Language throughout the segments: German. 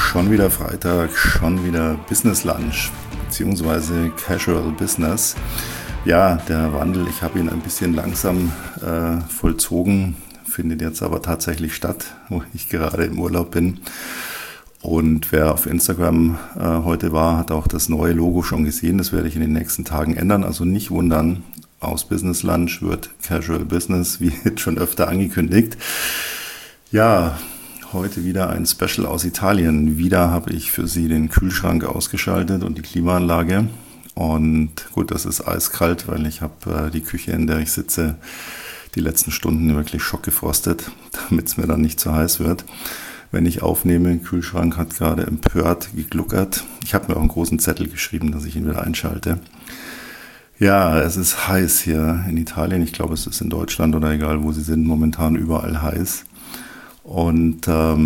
Schon wieder Freitag, schon wieder Business Lunch beziehungsweise Casual Business. Ja, der Wandel, ich habe ihn ein bisschen langsam vollzogen, findet jetzt aber tatsächlich statt, wo ich gerade im Urlaub bin. Und wer auf Instagram heute war, hat auch das neue Logo schon gesehen. Das werde ich in den nächsten Tagen ändern. Also nicht wundern, aus Business Lunch wird Casual Business, wie jetzt schon öfter angekündigt. Ja, heute wieder ein Special aus Italien. Wieder habe ich für Sie den Kühlschrank ausgeschaltet und die Klimaanlage. Und gut, das ist eiskalt, weil ich habe die Küche, in der ich sitze, die letzten Stunden wirklich schockgefrostet, damit es mir dann nicht zu heiß wird. Wenn ich aufnehme, der Kühlschrank hat gerade empört gegluckert. Ich habe mir auch einen großen Zettel geschrieben, dass ich ihn wieder einschalte. Ja, es ist heiß hier in Italien. Ich glaube, es ist in Deutschland oder egal, wo Sie sind, momentan überall heiß. Und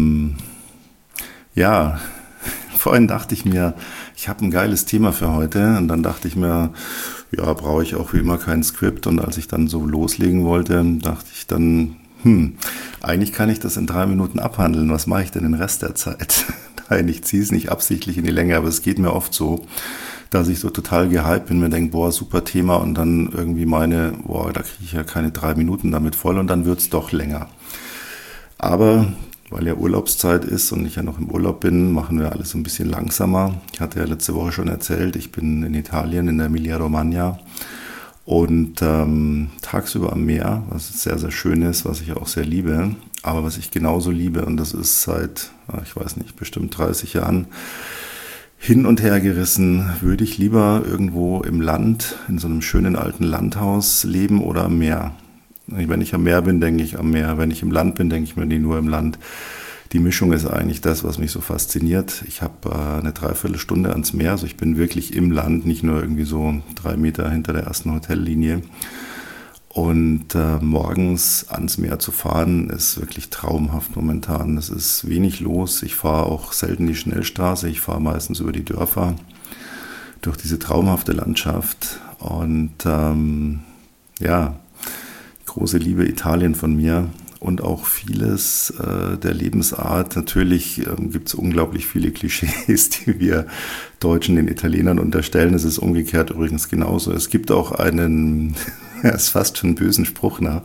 ja, vorhin dachte ich mir, ich habe ein geiles Thema für heute. Und dann dachte ich mir, ja, brauche ich auch wie immer kein Skript. Und als ich dann so loslegen wollte, dachte ich dann, eigentlich kann ich das in 3 Minuten abhandeln. Was mache ich denn den Rest der Zeit? Nein, ich ziehe es nicht absichtlich in die Länge, aber es geht mir oft so, dass ich so total gehypt bin, mir denke, boah, super Thema und dann irgendwie meine, boah, da kriege ich ja keine 3 Minuten damit voll und dann wird es doch länger. Aber weil ja Urlaubszeit ist und ich ja noch im Urlaub bin, machen wir alles ein bisschen langsamer. Ich hatte ja letzte Woche schon erzählt, ich bin in Italien, in der Emilia-Romagna und tagsüber am Meer, was sehr, sehr schön ist, was ich auch sehr liebe. Aber was ich genauso liebe, und das ist seit, ich weiß nicht, bestimmt 30 Jahren, hin und her gerissen, würde ich lieber irgendwo im Land, in so einem schönen alten Landhaus leben oder am Meer. Wenn ich am Meer bin, denke ich am Meer. Wenn ich im Land bin, denke ich mir nie nur im Land. Die Mischung ist eigentlich das, was mich so fasziniert. Ich habe eine Dreiviertelstunde ans Meer, also ich bin wirklich im Land, nicht nur irgendwie so 3 Meter hinter der ersten Hotellinie. Und morgens ans Meer zu fahren, ist wirklich traumhaft momentan. Es ist wenig los. Ich fahre auch selten die Schnellstraße. Ich fahre meistens über die Dörfer, durch diese traumhafte Landschaft. Und ja, große Liebe Italien von mir und auch vieles der Lebensart. Natürlich gibt es unglaublich viele Klischees, die wir Deutschen den Italienern unterstellen. Es ist umgekehrt übrigens genauso. Es gibt auch einen, ist fast schon einen bösen Spruch, ne?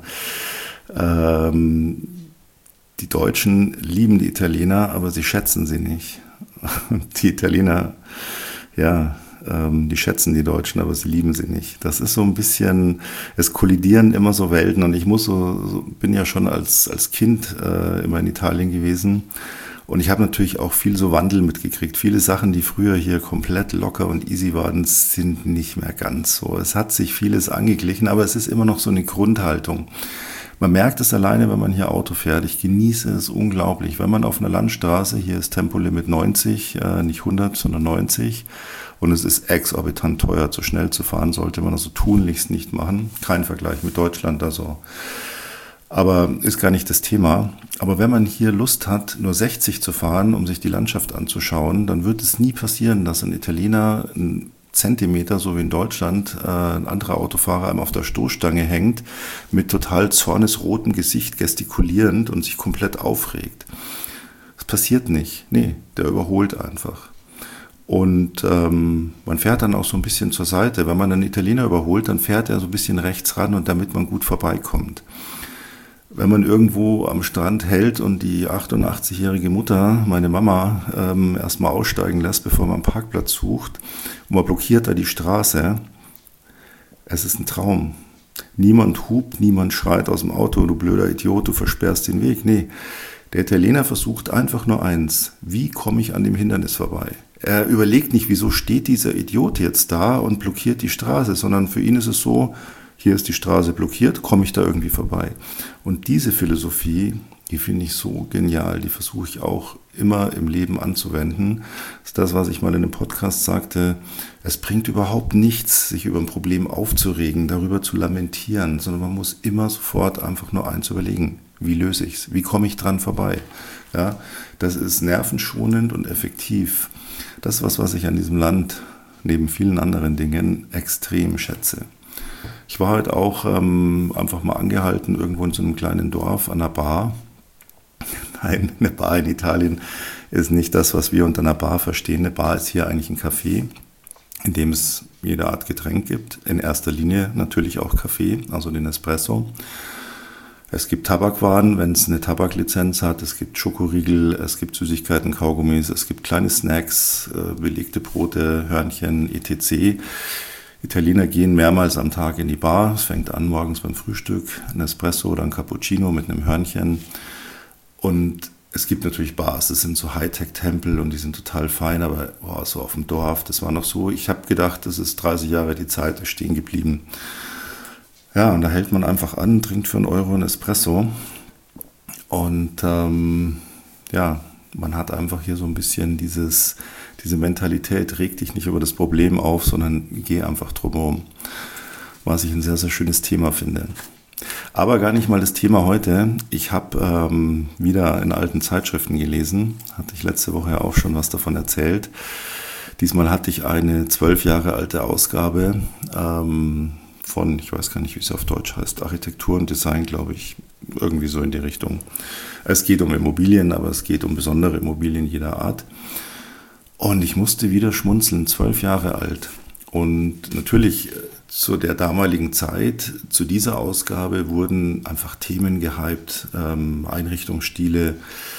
Die Deutschen lieben die Italiener, aber sie schätzen sie nicht. Die Italiener, ja, die schätzen die Deutschen, aber sie lieben sie nicht. Das ist so ein bisschen, es kollidieren immer so Welten und ich muss bin ja schon als Kind immer in Italien gewesen und ich habe natürlich auch viel so Wandel mitgekriegt. Viele Sachen, die früher hier komplett locker und easy waren, sind nicht mehr ganz so. Es hat sich vieles angeglichen, aber es ist immer noch so eine Grundhaltung. Man merkt es alleine, wenn man hier Auto fährt. Ich genieße es unglaublich. Wenn man auf einer Landstraße, hier ist Tempolimit 90, nicht 100, sondern 90. Und es ist exorbitant teuer, zu schnell zu fahren, sollte man also tunlichst nicht machen. Kein Vergleich mit Deutschland, also. Aber ist gar nicht das Thema. Aber wenn man hier Lust hat, nur 60 zu fahren, um sich die Landschaft anzuschauen, dann wird es nie passieren, dass ein Italiener einen Zentimeter, so wie in Deutschland, ein anderer Autofahrer einem auf der Stoßstange hängt, mit total zornesrotem Gesicht gestikulierend und sich komplett aufregt. Das passiert nicht. Nee, der überholt einfach. Und man fährt dann auch so ein bisschen zur Seite. Wenn man einen Italiener überholt, dann fährt er so ein bisschen rechts ran und damit man gut vorbeikommt. Wenn man irgendwo am Strand hält und die 88-jährige Mutter, meine Mama, erstmal aussteigen lässt, bevor man einen Parkplatz sucht, und man blockiert da die Straße, es ist ein Traum. Niemand hupt, niemand schreit aus dem Auto, du blöder Idiot, du versperrst den Weg. Nee, der Italiener versucht einfach nur eins: Wie komme ich an dem Hindernis vorbei? Er überlegt nicht, wieso steht dieser Idiot jetzt da und blockiert die Straße, sondern für ihn ist es so, hier ist die Straße blockiert, komme ich da irgendwie vorbei? Und diese Philosophie, die finde ich so genial, die versuche ich auch immer im Leben anzuwenden. Das ist das, was ich mal in einem Podcast sagte: Es bringt überhaupt nichts, sich über ein Problem aufzuregen, darüber zu lamentieren, sondern man muss immer sofort einfach nur eins überlegen: Wie löse ich es? Wie komme ich dran vorbei? Ja, das ist nervenschonend und effektiv. Das ist was ich an diesem Land neben vielen anderen Dingen extrem schätze. Ich war heute auch einfach mal angehalten, irgendwo in so einem kleinen Dorf an einer Bar. Nein, eine Bar in Italien ist nicht das, was wir unter einer Bar verstehen. Eine Bar ist hier eigentlich ein Café, in dem es jede Art Getränk gibt. In erster Linie natürlich auch Kaffee, also den Espresso. Es gibt Tabakwaren, wenn es eine Tabaklizenz hat. Es gibt Schokoriegel, es gibt Süßigkeiten, Kaugummis, es gibt kleine Snacks, belegte Brote, Hörnchen, etc. Italiener gehen mehrmals am Tag in die Bar. Es fängt an morgens beim Frühstück, ein Espresso oder ein Cappuccino mit einem Hörnchen. Und es gibt natürlich Bars, das sind so Hightech-Tempel und die sind total fein, aber so auf dem Dorf, das war noch so. Ich habe gedacht, das ist 30 Jahre die Zeit, ist stehen geblieben. Ja, und da hält man einfach an, trinkt für 1 Euro ein Espresso. Und ja, man hat einfach hier so ein bisschen diese Mentalität, reg dich nicht über das Problem auf, sondern geh einfach drumherum. Was ich ein sehr, sehr schönes Thema finde. Aber gar nicht mal das Thema heute. Ich habe wieder in alten Zeitschriften gelesen, hatte ich letzte Woche ja auch schon was davon erzählt. Diesmal hatte ich eine 12 Jahre alte Ausgabe von, ich weiß gar nicht, wie es auf Deutsch heißt, Architektur und Design, glaube ich, irgendwie so in die Richtung. Es geht um Immobilien, aber es geht um besondere Immobilien jeder Art. Und ich musste wieder schmunzeln, 12 Jahre alt. Und natürlich zu der damaligen Zeit, zu dieser Ausgabe wurden einfach Themen gehypt, Einrichtungsstile,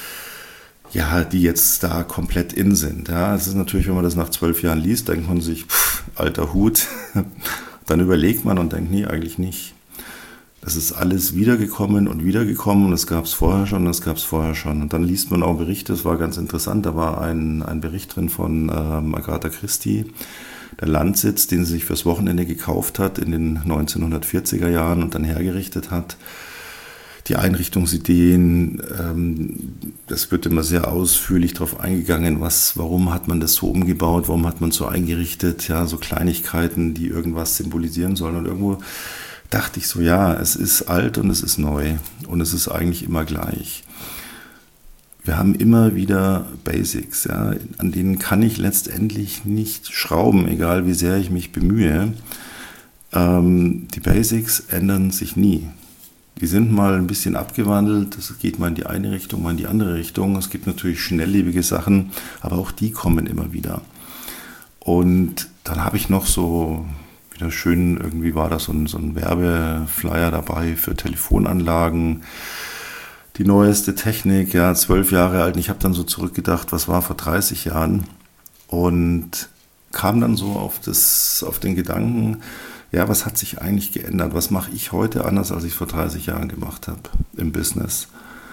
ja, die jetzt da komplett in sind. Ja, es ist natürlich, wenn man das nach 12 Jahren liest, denkt man sich, alter Hut. Dann überlegt man und denkt, nee, eigentlich nicht. Das ist alles wiedergekommen und das gab es vorher schon, das gab es vorher schon. Und dann liest man auch Berichte, das war ganz interessant, da war ein Bericht drin von Agatha Christie, der Landsitz, den sie sich fürs Wochenende gekauft hat in den 1940er Jahren und dann hergerichtet hat. Die Einrichtungsideen, das wird immer sehr ausführlich darauf eingegangen, warum hat man das so umgebaut, warum hat man es so eingerichtet, ja, so Kleinigkeiten, die irgendwas symbolisieren sollen. Und irgendwo dachte ich so, ja, es ist alt und es ist neu und es ist eigentlich immer gleich. Wir haben immer wieder Basics, ja, an denen kann ich letztendlich nicht schrauben, egal wie sehr ich mich bemühe. Die Basics ändern sich nie. Die sind mal ein bisschen abgewandelt, das geht mal in die eine Richtung, mal in die andere Richtung. Es gibt natürlich schnelllebige Sachen, aber auch die kommen immer wieder. Und dann habe ich noch so wieder schön, irgendwie war da so ein Werbeflyer dabei für Telefonanlagen. Die neueste Technik, ja, 12 Jahre alt. Und ich habe dann so zurückgedacht, was war vor 30 Jahren? Und kam dann so auf den Gedanken, ja, was hat sich eigentlich geändert? Was mache ich heute anders, als ich vor 30 Jahren gemacht habe im Business?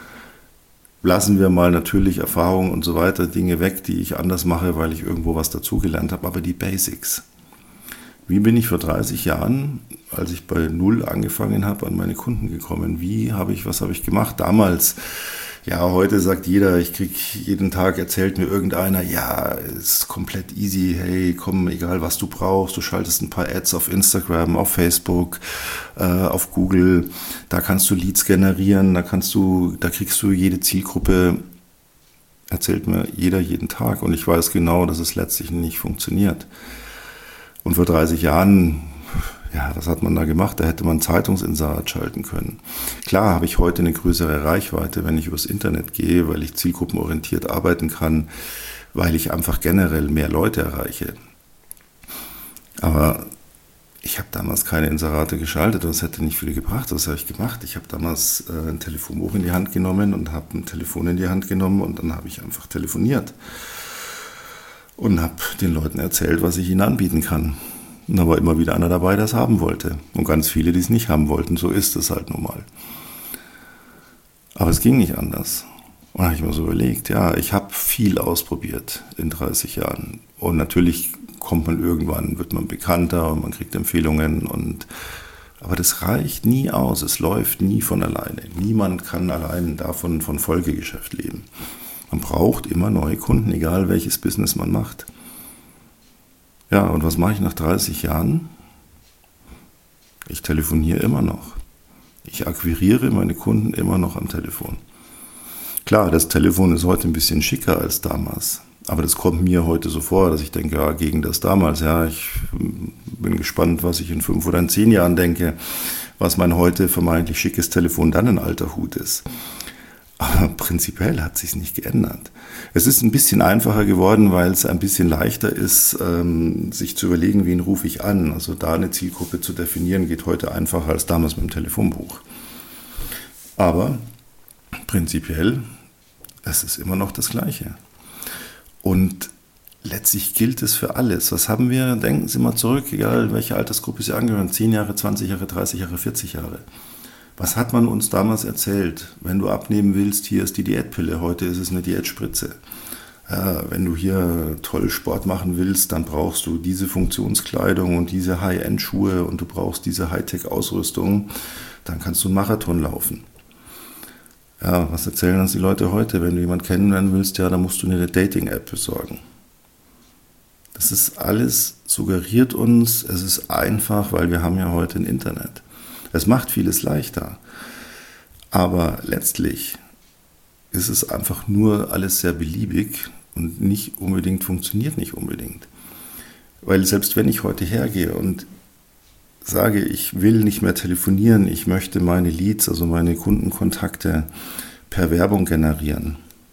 Lassen wir mal natürlich Erfahrungen und so weiter, Dinge weg, die ich anders mache, weil ich irgendwo was dazugelernt habe, aber die Basics. Wie bin ich vor 30 Jahren, als ich bei Null angefangen habe, an meine Kunden gekommen? Was habe ich gemacht damals? Ja, heute sagt jeder, ich kriege jeden Tag, erzählt mir irgendeiner, ja, ist komplett easy, hey, komm, egal was du brauchst, du schaltest ein paar Ads auf Instagram, auf Facebook, auf Google, da kannst du Leads generieren, da kriegst du jede Zielgruppe, erzählt mir jeder jeden Tag und ich weiß genau, dass es letztlich nicht funktioniert. Und vor 30 Jahren, ja, was hat man da gemacht? Da hätte man Zeitungsinserat schalten können. Klar habe ich heute eine größere Reichweite, wenn ich übers Internet gehe, weil ich zielgruppenorientiert arbeiten kann, weil ich einfach generell mehr Leute erreiche. Aber ich habe damals keine Inserate geschaltet, das hätte nicht viel gebracht. Was habe ich gemacht? Ich habe damals ein Telefonbuch in die Hand genommen und habe ein Telefon in die Hand genommen und dann habe ich einfach telefoniert. Und habe den Leuten erzählt, was ich ihnen anbieten kann. Und da war immer wieder einer dabei, der es haben wollte. Und ganz viele, die es nicht haben wollten. So ist es halt nun mal. Aber es ging nicht anders. Und da habe ich mir so überlegt, ja, ich habe viel ausprobiert in 30 Jahren. Und natürlich wird man bekannter und man kriegt Empfehlungen. Aber das reicht nie aus. Es läuft nie von alleine. Niemand kann allein davon von Folgegeschäft leben. Man braucht immer neue Kunden, egal welches Business man macht. Ja, und was mache ich nach 30 Jahren? Ich telefoniere immer noch. Ich akquiriere meine Kunden immer noch am Telefon. Klar, das Telefon ist heute ein bisschen schicker als damals. Aber das kommt mir heute so vor, dass ich denke, ja, gegen das damals. Ja, ich bin gespannt, was ich in 5 oder in 10 Jahren denke, was mein heute vermeintlich schickes Telefon dann ein alter Hut ist. Aber prinzipiell hat sich nicht geändert. Es ist ein bisschen einfacher geworden, weil es ein bisschen leichter ist, sich zu überlegen, wen rufe ich an. Also da eine Zielgruppe zu definieren, geht heute einfacher als damals mit dem Telefonbuch. Aber prinzipiell, es ist immer noch das Gleiche. Und letztlich gilt es für alles. Was haben wir? Denken Sie mal zurück, egal welche Altersgruppe Sie angehören, 10 Jahre, 20 Jahre, 30 Jahre, 40 Jahre. Was hat man uns damals erzählt? Wenn du abnehmen willst, hier ist die Diätpille, heute ist es eine Diätspritze. Ja, wenn du hier toll Sport machen willst, dann brauchst du diese Funktionskleidung und diese High-End-Schuhe und du brauchst diese Hightech-Ausrüstung, dann kannst du einen Marathon laufen. Ja, was erzählen uns die Leute heute? Wenn du jemanden kennenlernen willst, ja, dann musst du eine Dating-App besorgen. Das ist alles, suggeriert uns, es ist einfach, weil wir haben ja heute ein Internet. Es macht vieles leichter, aber letztlich ist es einfach nur alles sehr beliebig und funktioniert nicht unbedingt. Weil selbst wenn ich heute hergehe und sage, ich will nicht mehr telefonieren, ich möchte meine Leads, also meine Kundenkontakte per Werbung generieren,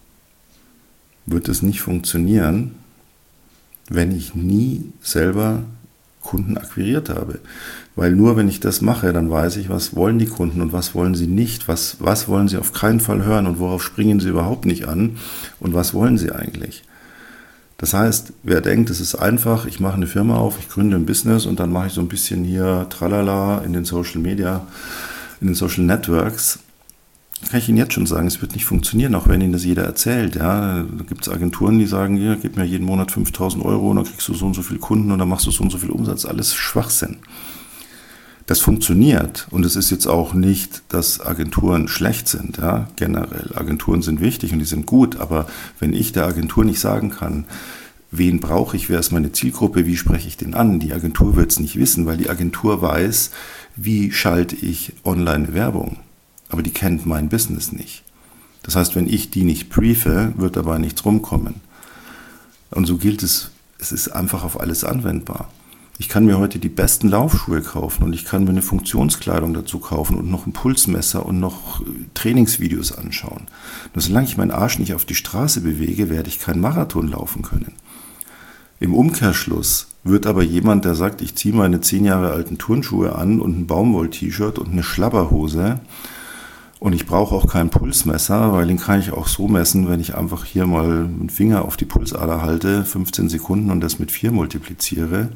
wird es nicht funktionieren, wenn ich nie selber Kunden akquiriert habe. Weil nur wenn ich das mache, dann weiß ich, was wollen die Kunden und was wollen sie nicht, was wollen sie auf keinen Fall hören und worauf springen sie überhaupt nicht an und was wollen sie eigentlich. Das heißt, wer denkt, es ist einfach, ich mache eine Firma auf, ich gründe ein Business und dann mache ich so ein bisschen hier Tralala in den Social Media, in den Social Networks, kann ich Ihnen jetzt schon sagen, es wird nicht funktionieren, auch wenn Ihnen das jeder erzählt. Ja, da gibt es Agenturen, die sagen, hier, gib mir jeden Monat 5.000 Euro und dann kriegst du so und so viele Kunden und dann machst du so und so viel Umsatz. Alles Schwachsinn. Das funktioniert und es ist jetzt auch nicht, dass Agenturen schlecht sind. Ja, generell, Agenturen sind wichtig und die sind gut, aber wenn ich der Agentur nicht sagen kann, wen brauche ich, wer ist meine Zielgruppe, wie spreche ich den an, die Agentur wird es nicht wissen, weil die Agentur weiß, wie schalte ich online Werbung. Aber die kennt mein Business nicht. Das heißt, wenn ich die nicht briefe, wird dabei nichts rumkommen. Und so gilt es, es ist einfach auf alles anwendbar. Ich kann mir heute die besten Laufschuhe kaufen und ich kann mir eine Funktionskleidung dazu kaufen und noch ein Pulsmesser und noch Trainingsvideos anschauen. Nur solange ich meinen Arsch nicht auf die Straße bewege, werde ich keinen Marathon laufen können. Im Umkehrschluss wird aber jemand, der sagt, ich ziehe meine 10 Jahre alten Turnschuhe an und ein Baumwoll-T-Shirt und eine Schlabberhose, und ich brauche auch kein Pulsmesser, weil den kann ich auch so messen, wenn ich einfach hier mal einen Finger auf die Pulsader halte, 15 Sekunden und das mit 4 multipliziere.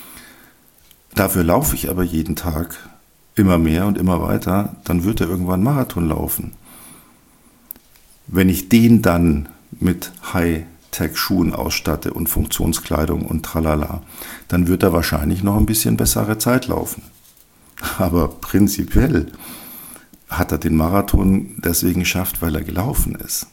Dafür laufe ich aber jeden Tag immer mehr und immer weiter, dann wird er irgendwann Marathon laufen. Wenn ich den dann mit High-Tech-Schuhen ausstatte und Funktionskleidung und tralala, dann wird er wahrscheinlich noch ein bisschen bessere Zeit laufen. Aber prinzipiell hat er den Marathon deswegen geschafft, weil er gelaufen ist.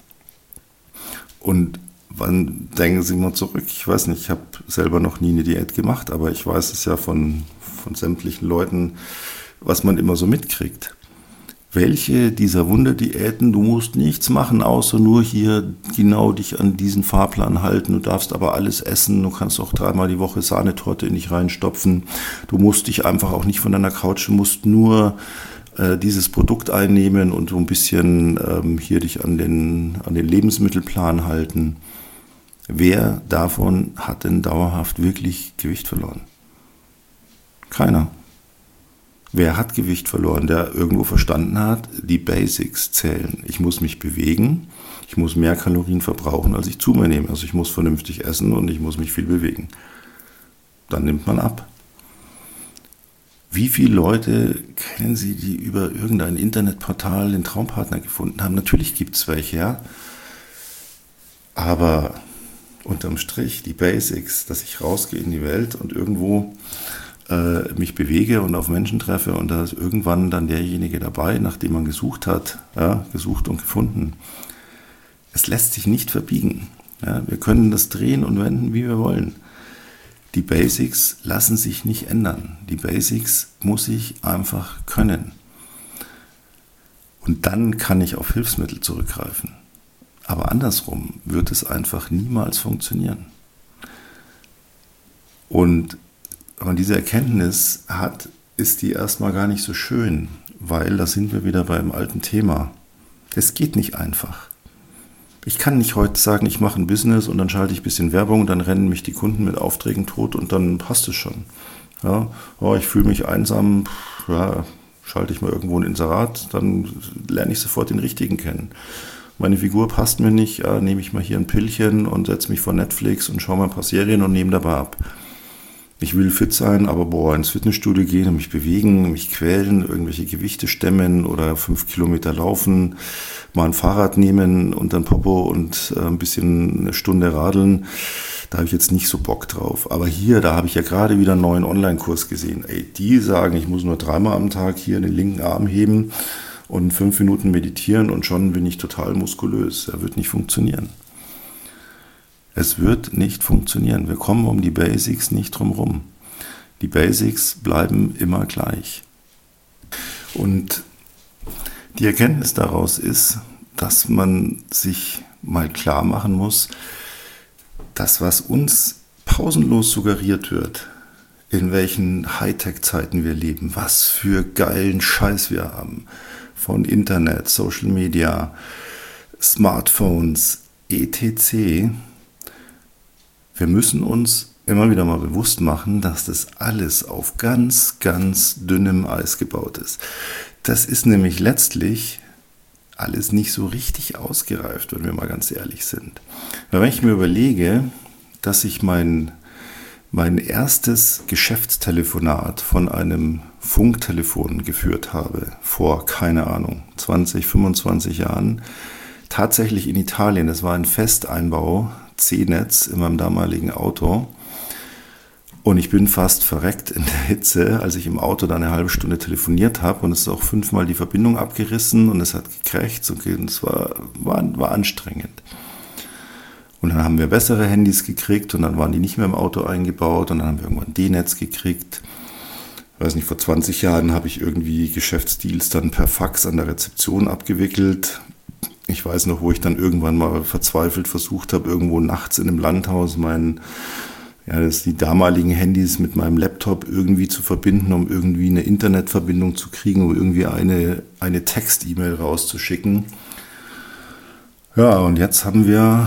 Und wann denken Sie mal zurück? Ich weiß nicht, ich habe selber noch nie eine Diät gemacht, aber ich weiß es ja von sämtlichen Leuten, was man immer so mitkriegt. Welche dieser Wunderdiäten, du musst nichts machen, außer nur hier genau dich an diesen Fahrplan halten, du darfst aber alles essen, du kannst auch 3-mal die Woche Sahnetorte in dich reinstopfen, du musst dich einfach auch nicht von deiner Couch, du musst nur dieses Produkt einnehmen und so ein bisschen hier dich an den Lebensmittelplan halten. Wer davon hat denn dauerhaft wirklich Gewicht verloren? Keiner. Wer hat Gewicht verloren, der irgendwo verstanden hat, die Basics zählen. Ich muss mich bewegen, ich muss mehr Kalorien verbrauchen, als ich zu mir nehme. Also ich muss vernünftig essen und ich muss mich viel bewegen. Dann nimmt man ab. Wie viele Leute kennen Sie, die über irgendein Internetportal den Traumpartner gefunden haben? Natürlich gibt es welche, ja. Aber unterm Strich die Basics, dass ich rausgehe in die Welt und irgendwo mich bewege und auf Menschen treffe und da ist irgendwann dann derjenige dabei, nach dem man gesucht hat, ja, gesucht und gefunden. Es lässt sich nicht verbiegen. Ja, wir können das drehen und wenden, wie wir wollen. Die Basics lassen sich nicht ändern. Die Basics muss ich einfach können. Und dann kann ich auf Hilfsmittel zurückgreifen. Aber andersrum wird es einfach niemals funktionieren. Und wenn man diese Erkenntnis hat, ist die erstmal gar nicht so schön, weil da sind wir wieder beim alten Thema. Es geht nicht einfach. Ich kann nicht heute sagen, ich mache ein Business und dann schalte ich ein bisschen Werbung und dann rennen mich die Kunden mit Aufträgen tot und dann passt es schon. Ja, oh, ich fühle mich einsam, ja, schalte ich mal irgendwo ein Inserat, dann lerne ich sofort den Richtigen kennen. Meine Figur passt mir nicht, ja, nehme ich mal hier ein Pillchen und setze mich vor Netflix und schaue mal ein paar Serien und nehme dabei ab. Ich will fit sein, aber ins Fitnessstudio gehen und mich bewegen, mich quälen, irgendwelche Gewichte stemmen oder 5 Kilometer laufen, mal ein Fahrrad nehmen und dann Popo und ein bisschen eine Stunde radeln. Da habe ich jetzt nicht so Bock drauf. Aber hier, da habe ich ja gerade wieder einen neuen Online-Kurs gesehen. Ey, die sagen, ich muss nur 3-mal am Tag hier den linken Arm heben und 5 Minuten meditieren und schon bin ich total muskulös. Das wird nicht funktionieren. Es wird nicht funktionieren. Wir kommen um die Basics nicht drum rum. Die Basics bleiben immer gleich. Und die Erkenntnis daraus ist, dass man sich mal klar machen muss, das, was uns pausenlos suggeriert wird, in welchen Hightech-Zeiten wir leben, was für geilen Scheiß wir haben, von Internet, Social Media, Smartphones, etc., wir müssen uns immer wieder mal bewusst machen, dass das alles auf ganz, ganz dünnem Eis gebaut ist. Das ist nämlich letztlich alles nicht so richtig ausgereift, wenn wir mal ganz ehrlich sind. Weil wenn ich mir überlege, dass ich mein erstes Geschäftstelefonat von einem Funktelefon geführt habe, vor, keine Ahnung, 20, 25 Jahren, tatsächlich in Italien, das war ein Festeinbau, C-Netz in meinem damaligen Auto und ich bin fast verreckt in der Hitze, als ich im Auto da eine halbe Stunde telefoniert habe und es ist auch 5-mal die Verbindung abgerissen und es hat gekrächzt und es war anstrengend. Und dann haben wir bessere Handys gekriegt und dann waren die nicht mehr im Auto eingebaut und dann haben wir irgendwann D-Netz gekriegt. Ich weiß nicht, vor 20 Jahren habe ich irgendwie Geschäftsdeals dann per Fax an der Rezeption abgewickelt. Ich weiß noch, wo ich dann irgendwann mal verzweifelt versucht habe, irgendwo nachts in einem Landhaus die damaligen Handys mit meinem Laptop irgendwie zu verbinden, um irgendwie eine Internetverbindung zu kriegen, um irgendwie eine Text-E-Mail rauszuschicken. Ja, und jetzt haben wir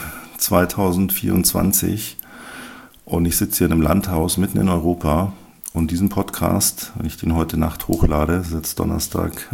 2024 und ich sitze hier in einem Landhaus mitten in Europa und diesen Podcast, wenn ich den heute Nacht hochlade, das ist jetzt Donnerstag,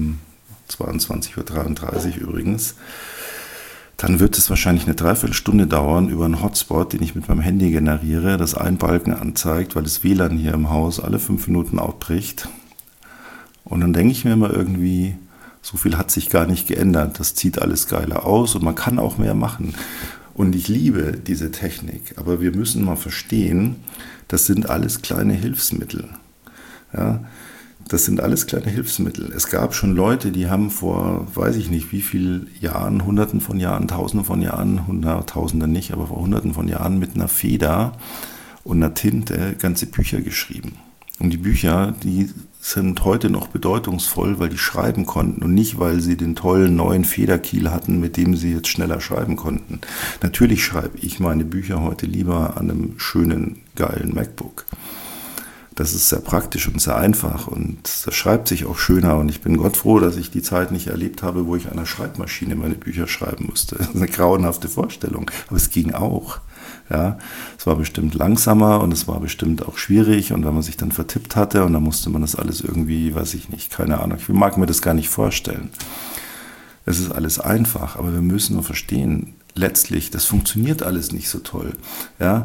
22:33 Uhr übrigens, dann wird es wahrscheinlich eine Dreiviertelstunde dauern über einen Hotspot, den ich mit meinem Handy generiere, das einen Balken anzeigt, weil das WLAN hier im Haus alle 5 Minuten outbricht. Und dann denke ich mir immer irgendwie, so viel hat sich gar nicht geändert. Das zieht alles geiler aus und man kann auch mehr machen. Und ich liebe diese Technik, aber wir müssen mal verstehen, das sind alles kleine Hilfsmittel. Ja, das sind alles kleine Hilfsmittel. Es gab schon Leute, die haben vor, weiß ich nicht wie vielen Jahren, Hunderten von Jahren, Tausenden von Jahren, Hunderttausende nicht, aber vor Hunderten von Jahren mit einer Feder und einer Tinte ganze Bücher geschrieben. Und die Bücher, die sind heute noch bedeutungsvoll, weil die schreiben konnten und nicht, weil sie den tollen neuen Federkiel hatten, mit dem sie jetzt schneller schreiben konnten. Natürlich schreibe ich meine Bücher heute lieber an einem schönen, geilen MacBook. Das ist sehr praktisch und sehr einfach und das schreibt sich auch schöner und ich bin Gott froh, dass ich die Zeit nicht erlebt habe, wo ich an einer Schreibmaschine meine Bücher schreiben musste. Das ist eine grauenhafte Vorstellung, aber es ging auch. Ja, es war bestimmt langsamer und es war bestimmt auch schwierig und wenn man sich dann vertippt hatte und dann musste man das alles irgendwie, weiß ich nicht, keine Ahnung, ich mag mir das gar nicht vorstellen. Es ist alles einfach, aber wir müssen nur verstehen, letztlich, das funktioniert alles nicht so toll. Ja,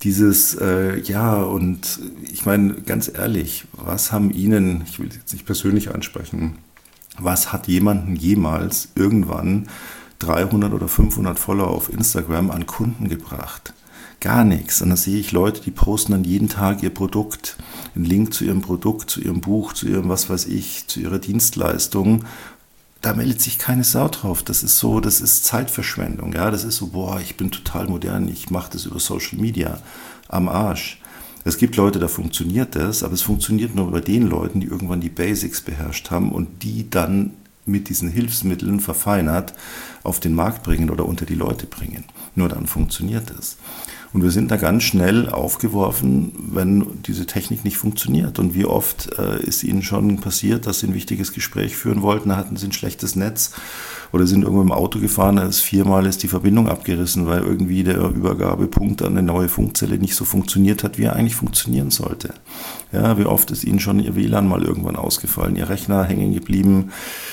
und ich meine, ganz ehrlich, was haben Ihnen, ich will jetzt nicht persönlich ansprechen, was hat jemanden jemals irgendwann 300 oder 500 Follower auf Instagram an Kunden gebracht? Gar nichts. Und da sehe ich Leute, die posten dann jeden Tag ihr Produkt, einen Link zu ihrem Produkt, zu ihrem Buch, zu ihrem was weiß ich, zu ihrer Dienstleistung. Da meldet sich keine Sau drauf. Das ist Zeitverschwendung. Ja, das ist so, ich bin total modern, ich mache das über Social Media. Am Arsch. Es gibt Leute, da funktioniert das, aber es funktioniert nur bei den Leuten, die irgendwann die Basics beherrscht haben und die dann mit diesen Hilfsmitteln verfeinert auf den Markt bringen oder unter die Leute bringen. Nur dann funktioniert es. Und wir sind da ganz schnell aufgeworfen, wenn diese Technik nicht funktioniert. Und wie oft ist Ihnen schon passiert, dass Sie ein wichtiges Gespräch führen wollten, da hatten Sie ein schlechtes Netz oder sind irgendwo im Auto gefahren, da ist viermal die Verbindung abgerissen, weil irgendwie der Übergabepunkt an eine neue Funkzelle nicht so funktioniert hat, wie er eigentlich funktionieren sollte. Ja, wie oft ist Ihnen schon Ihr WLAN mal irgendwann ausgefallen, Ihr Rechner hängen geblieben,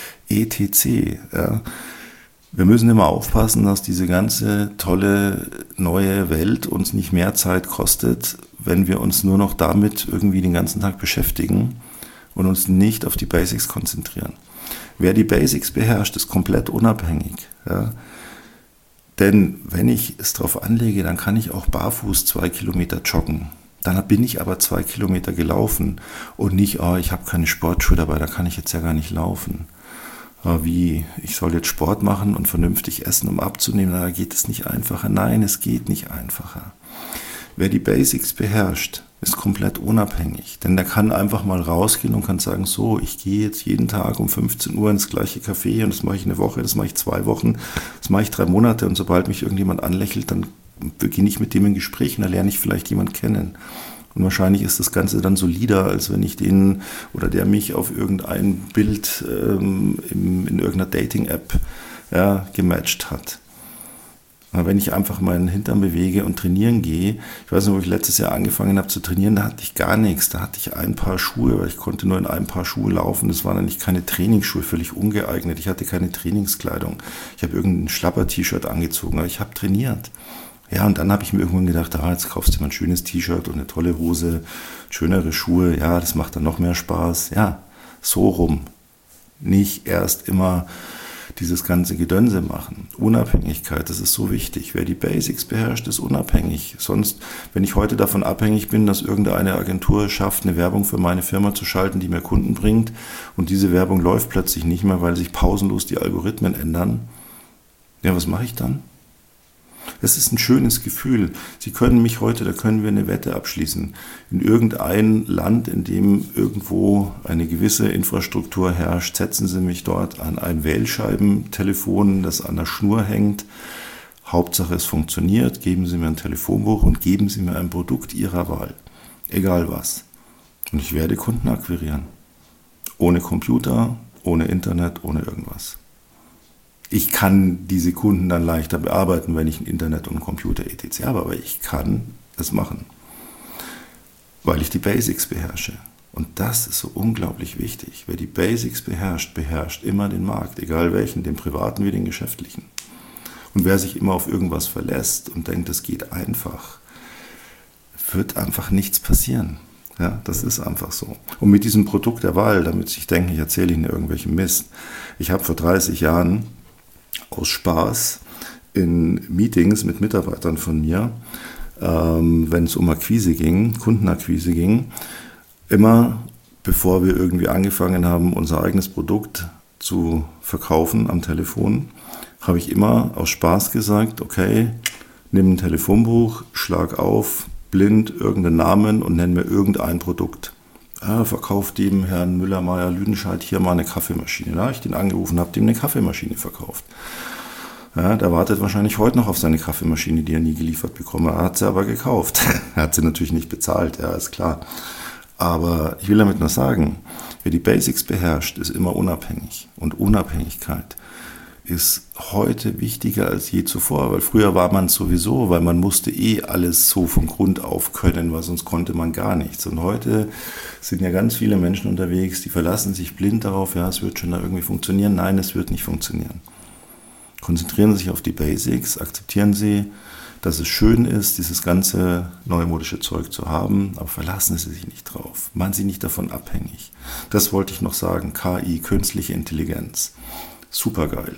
etc. Ja. Wir müssen immer aufpassen, dass diese ganze tolle neue Welt uns nicht mehr Zeit kostet, wenn wir uns nur noch damit irgendwie den ganzen Tag beschäftigen und uns nicht auf die Basics konzentrieren. Wer die Basics beherrscht, ist komplett unabhängig. Ja? Denn wenn ich es drauf anlege, dann kann ich auch barfuß 2 Kilometer joggen. Dann bin ich aber 2 Kilometer gelaufen und nicht, ich habe keine Sportschuhe dabei, da kann ich jetzt ja gar nicht laufen. Wie, ich soll jetzt Sport machen und vernünftig essen, um abzunehmen, da geht es nicht einfacher. Nein, es geht nicht einfacher. Wer die Basics beherrscht, ist komplett unabhängig. Denn der kann einfach mal rausgehen und kann sagen, so, ich gehe jetzt jeden Tag um 15 Uhr ins gleiche Café und das mache ich eine Woche, das mache ich 2 Wochen, das mache ich 3 Monate und sobald mich irgendjemand anlächelt, dann beginne ich mit dem ein Gespräch und da lerne ich vielleicht jemanden kennen. Und wahrscheinlich ist das Ganze dann solider, als wenn ich den oder der mich auf irgendein Bild in irgendeiner Dating-App gematcht hat. Aber wenn ich einfach meinen Hintern bewege und trainieren gehe, ich weiß nicht, wo ich letztes Jahr angefangen habe zu trainieren, da hatte ich gar nichts. Da hatte ich ein Paar Schuhe, weil ich konnte nur in einem Paar Schuhe laufen. Das waren eigentlich keine Trainingsschuhe, völlig ungeeignet. Ich hatte keine Trainingskleidung. Ich habe irgendein Schlapper-T-Shirt angezogen, aber ich habe trainiert. Ja, und dann habe ich mir irgendwann gedacht, jetzt kaufst du mal ein schönes T-Shirt und eine tolle Hose, schönere Schuhe, ja, das macht dann noch mehr Spaß. Ja, so rum. Nicht erst immer dieses ganze Gedönse machen. Unabhängigkeit, das ist so wichtig. Wer die Basics beherrscht, ist unabhängig. Sonst, wenn ich heute davon abhängig bin, dass irgendeine Agentur es schafft, eine Werbung für meine Firma zu schalten, die mir Kunden bringt, und diese Werbung läuft plötzlich nicht mehr, weil sich pausenlos die Algorithmen ändern, ja, was mache ich dann? Es ist ein schönes Gefühl. Sie können mich heute, da können wir eine Wette abschließen, in irgendein Land, in dem irgendwo eine gewisse Infrastruktur herrscht, setzen Sie mich dort an ein Wählscheibentelefon, das an der Schnur hängt. Hauptsache es funktioniert, geben Sie mir ein Telefonbuch und geben Sie mir ein Produkt Ihrer Wahl. Egal was. Und ich werde Kunden akquirieren. Ohne Computer, ohne Internet, ohne irgendwas. Ich kann diese Kunden dann leichter bearbeiten, wenn ich ein Internet und einen Computer etc. habe, aber ich kann es machen, weil ich die Basics beherrsche. Und das ist so unglaublich wichtig. Wer die Basics beherrscht, beherrscht immer den Markt, egal welchen, den privaten wie den geschäftlichen. Und wer sich immer auf irgendwas verlässt und denkt, es geht einfach, wird einfach nichts passieren. Ja, das ist einfach so. Und mit diesem Produkt der Wahl, damit ich denke, ich erzähle Ihnen irgendwelchen Mist. Ich habe vor 30 Jahren aus Spaß in Meetings mit Mitarbeitern von mir, wenn es um Akquise ging, Kundenakquise ging, immer bevor wir irgendwie angefangen haben, unser eigenes Produkt zu verkaufen am Telefon, habe ich immer aus Spaß gesagt, okay, nimm ein Telefonbuch, schlag auf, blind irgendeinen Namen und nenn mir irgendein Produkt. Verkauft dem Herrn Müller-Meyer-Lüdenscheid hier mal eine Kaffeemaschine. Da habe ich den angerufen, habe dem eine Kaffeemaschine verkauft. Ja, der wartet wahrscheinlich heute noch auf seine Kaffeemaschine, die er nie geliefert bekommen hat. Er hat sie aber gekauft. Er hat sie natürlich nicht bezahlt, ja, ist klar. Aber ich will damit nur sagen, wer die Basics beherrscht, ist immer unabhängig. Und Unabhängigkeit ist heute wichtiger als je zuvor, weil früher war man es sowieso, weil man musste alles so von Grund auf können, weil sonst konnte man gar nichts. Und heute sind ja ganz viele Menschen unterwegs, die verlassen sich blind darauf, ja, es wird schon da irgendwie funktionieren. Nein, es wird nicht funktionieren. Konzentrieren Sie sich auf die Basics, akzeptieren Sie, dass es schön ist, dieses ganze neumodische Zeug zu haben, aber verlassen Sie sich nicht drauf. Machen Sie nicht davon abhängig. Das wollte ich noch sagen, KI, künstliche Intelligenz. Supergeil.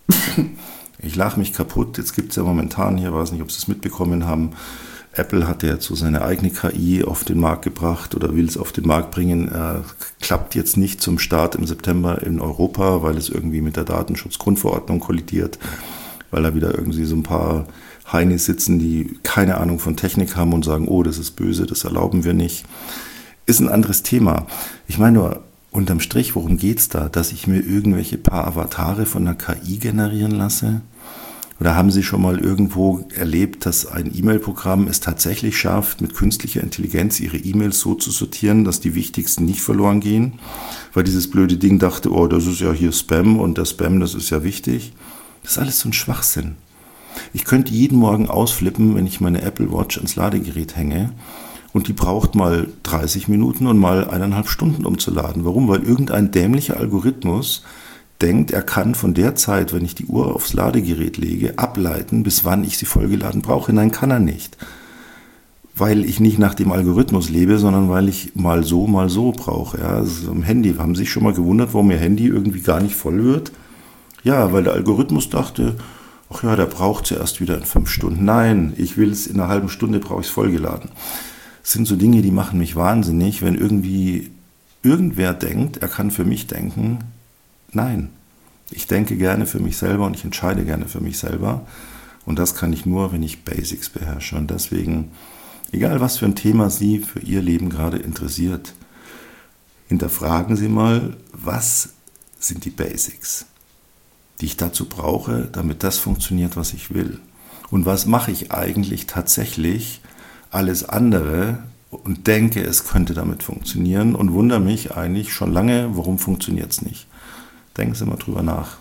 Ich lache mich kaputt. Jetzt gibt es ja momentan hier, weiß nicht, ob Sie es mitbekommen haben, Apple hat ja jetzt so seine eigene KI auf den Markt gebracht oder will es auf den Markt bringen. Klappt jetzt nicht zum Start im September in Europa, weil es irgendwie mit der Datenschutzgrundverordnung kollidiert, weil da wieder irgendwie so ein paar Heinis sitzen, die keine Ahnung von Technik haben und sagen, oh, das ist böse, das erlauben wir nicht. Ist ein anderes Thema. Ich meine nur, unterm Strich, worum geht's da? Dass ich mir irgendwelche paar Avatare von einer KI generieren lasse? Oder haben Sie schon mal irgendwo erlebt, dass ein E-Mail-Programm es tatsächlich schafft, mit künstlicher Intelligenz Ihre E-Mails so zu sortieren, dass die wichtigsten nicht verloren gehen? Weil dieses blöde Ding dachte, oh, das ist ja hier Spam und der Spam, das ist ja wichtig. Das ist alles so ein Schwachsinn. Ich könnte jeden Morgen ausflippen, wenn ich meine Apple Watch ans Ladegerät hänge und die braucht mal 30 Minuten und mal 1,5 Stunden umzuladen. Warum? Weil irgendein dämlicher Algorithmus denkt, er kann von der Zeit, wenn ich die Uhr aufs Ladegerät lege, ableiten, bis wann ich sie vollgeladen brauche. Nein, kann er nicht. Weil ich nicht nach dem Algorithmus lebe, sondern weil ich mal so brauche. Ja, also im Handy, haben Sie sich schon mal gewundert, warum Ihr Handy irgendwie gar nicht voll wird? Ja, weil der Algorithmus dachte, ach ja, der braucht zuerst wieder in 5 Stunden. Nein, ich will es in einer halben Stunde, brauche ich es vollgeladen. Das sind so Dinge, die machen mich wahnsinnig, wenn irgendwie irgendwer denkt, er kann für mich denken. Nein, ich denke gerne für mich selber und ich entscheide gerne für mich selber. Und das kann ich nur, wenn ich Basics beherrsche. Und deswegen, egal was für ein Thema Sie für Ihr Leben gerade interessiert, hinterfragen Sie mal, was sind die Basics, die ich dazu brauche, damit das funktioniert, was ich will. Und was mache ich eigentlich tatsächlich alles andere und denke, es könnte damit funktionieren und wundere mich eigentlich schon lange, warum funktioniert es nicht. Denken Sie mal drüber nach.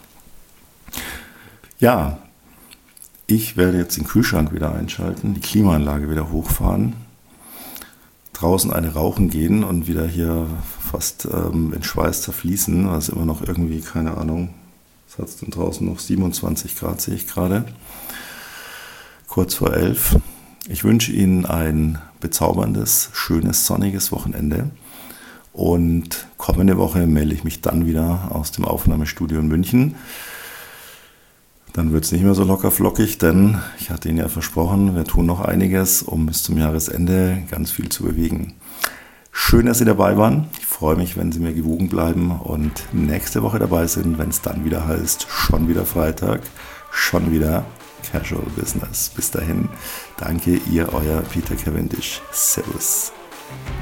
Ja, ich werde jetzt den Kühlschrank wieder einschalten, die Klimaanlage wieder hochfahren, draußen eine rauchen gehen und wieder hier fast in Schweiß zerfließen, was immer noch irgendwie, keine Ahnung, was hat es denn draußen noch, 27 Grad sehe ich gerade, kurz vor 11. Ich wünsche Ihnen ein bezauberndes, schönes, sonniges Wochenende. Und kommende Woche melde ich mich dann wieder aus dem Aufnahmestudio in München. Dann wird es nicht mehr so locker flockig, denn ich hatte Ihnen ja versprochen, wir tun noch einiges, um bis zum Jahresende ganz viel zu bewegen. Schön, dass Sie dabei waren. Ich freue mich, wenn Sie mir gewogen bleiben und nächste Woche dabei sind, wenn es dann wieder heißt, schon wieder Freitag, schon wieder Casual Business. Bis dahin, danke, Ihr, Euer Peter Cavendish. Servus.